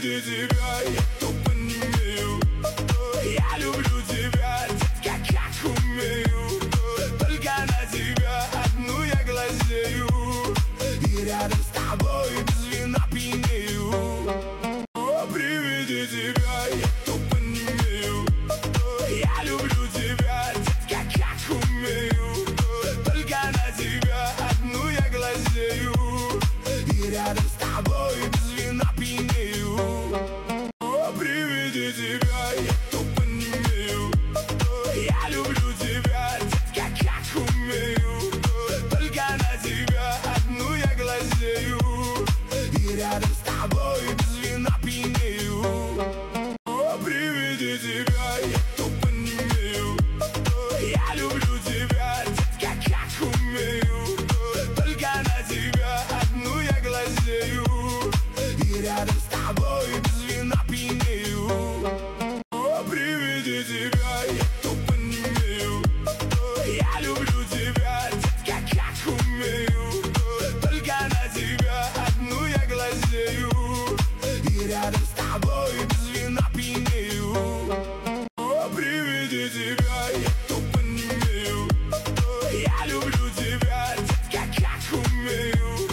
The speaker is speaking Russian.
виде тебя я тупо немею. Я люблю тебя, детка, как умею. Только на тебя одну я глазею. И рядом с тобой без вина пьянею. При виде тебя я тупо немею. Я люблю тебя, детка, как умею. Только на тебя одну я глазею. И рядом с тобой без вина пьянею. При виде тебя я тупо немею. Я люблю тебя, детка, как умею. Только на тебя одну я глазею. И рядом с тобой без вина пьянею. При виде тебя я тупо немею. Я люблю тебя, детка, как умею. Только на тебя одну я глазею. И рядом с тобой без вина пьянею. При виде тебя я тупо немею. Я люблю тебя, детка, как умею. Только на тебя одну я глазею. И рядом с тобой